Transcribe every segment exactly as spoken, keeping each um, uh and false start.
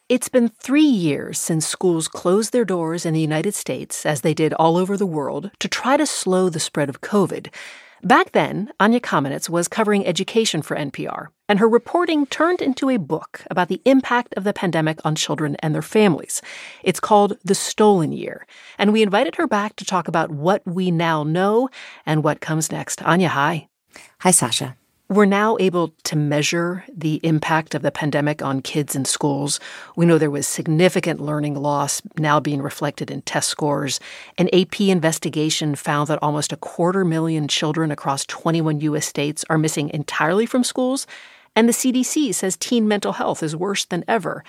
It's been three years since schools closed their doors in the United States, as they did all over the world, to try to slow the spread of COVID. Back then, Anya Kamenetz was covering education for N P R, and her reporting turned into a book about the impact of the pandemic on children and their families. It's called The Stolen Year, and we invited her back to talk about what we now know and what comes next. Anya, hi. Hi, Sasha. We're now able to measure the impact of the pandemic on kids in schools. We know there was significant learning loss now being reflected in test scores. An A P investigation found that almost a quarter million children across twenty-one U S states are missing entirely from schools. And the C D C says teen mental health is worse than ever.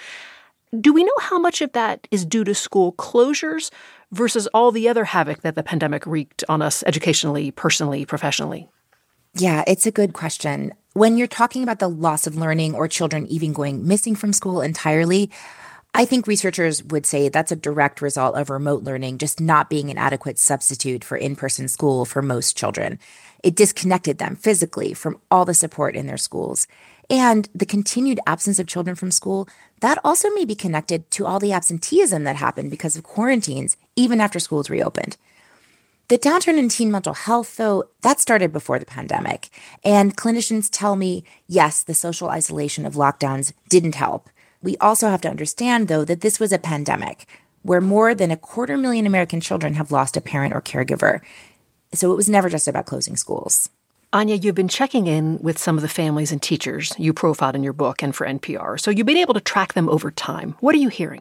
Do we know how much of that is due to school closures versus all the other havoc that the pandemic wreaked on us educationally, personally, professionally? Yeah, it's a good question. When you're talking about the loss of learning or children even going missing from school entirely, I think researchers would say that's a direct result of remote learning just not being an adequate substitute for in-person school for most children. It disconnected them physically from all the support in their schools. And the continued absence of children from school, that also may be connected to all the absenteeism that happened because of quarantines, even after schools reopened. The downturn in teen mental health, though, that started before the pandemic. And clinicians tell me, yes, the social isolation of lockdowns didn't help. We also have to understand, though, that this was a pandemic where more than a quarter million American children have lost a parent or caregiver. So it was never just about closing schools. Anya, you've been checking in with some of the families and teachers you profiled in your book and for N P R. So you've been able to track them over time. What are you hearing?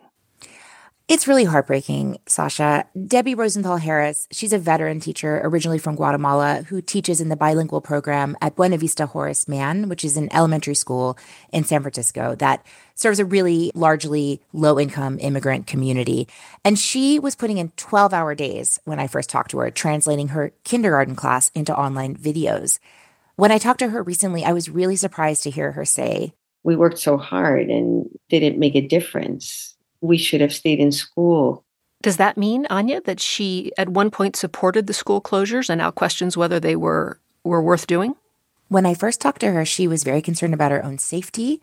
It's really heartbreaking, Sasha. Debbie Rosenthal Harris, she's a veteran teacher originally from Guatemala who teaches in the bilingual program at Buena Vista Horace Mann, which is an elementary school in San Francisco that serves a really largely low-income immigrant community. And she was putting in twelve-hour days when I first talked to her, translating her kindergarten class into online videos. When I talked to her recently, I was really surprised to hear her say, "We worked so hard and didn't make a difference. We should have stayed in school." Does that mean, Anya, that she at one point supported the school closures and now questions whether they were, were worth doing? When I first talked to her, she was very concerned about her own safety.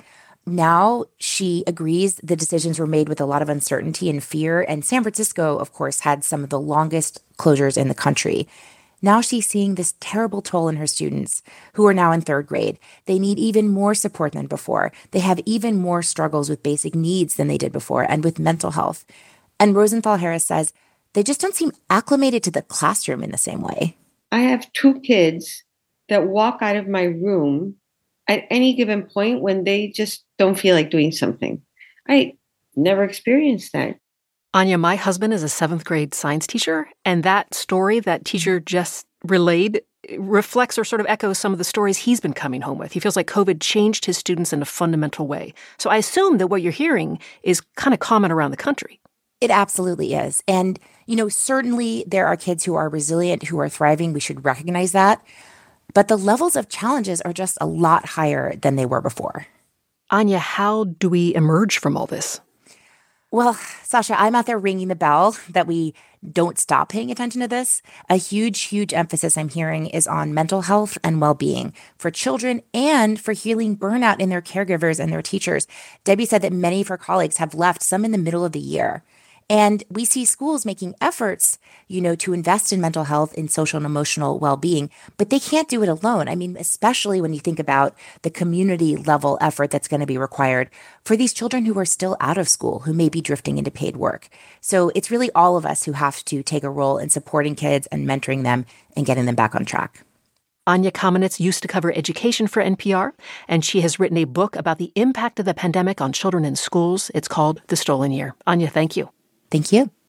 Now she agrees the decisions were made with a lot of uncertainty and fear. And San Francisco, of course, had some of the longest closures in the country. Now she's seeing this terrible toll in her students who are now in third grade. They need even more support than before. They have even more struggles with basic needs than they did before and with mental health. And Rosenthal Harris says they just don't seem acclimated to the classroom in the same way. I have two kids that walk out of my room at any given point when they just don't feel like doing something. I never experienced that. Anya, my husband is a seventh grade science teacher, and that story that teacher just relayed reflects or sort of echoes some of the stories he's been coming home with. He feels like COVID changed his students in a fundamental way. So I assume that what you're hearing is kind of common around the country. It absolutely is. And, you know, certainly there are kids who are resilient, who are thriving. We should recognize that. But the levels of challenges are just a lot higher than they were before. Anya, how do we emerge from all this? Well, Sasha, I'm out there ringing the bell that we don't stop paying attention to this. A huge, huge emphasis I'm hearing is on mental health and well-being for children and for healing burnout in their caregivers and their teachers. Debbie said that many of her colleagues have left, some in the middle of the year. And we see schools making efforts, you know, to invest in mental health, in social and emotional well-being, but they can't do it alone. I mean, especially when you think about the community level effort that's going to be required for these children who are still out of school, who may be drifting into paid work. So it's really all of us who have to take a role in supporting kids and mentoring them and getting them back on track. Anya Kamenetz used to cover education for N P R, and she has written a book about the impact of the pandemic on children in schools. It's called The Stolen Year. Anya, thank you. Thank you.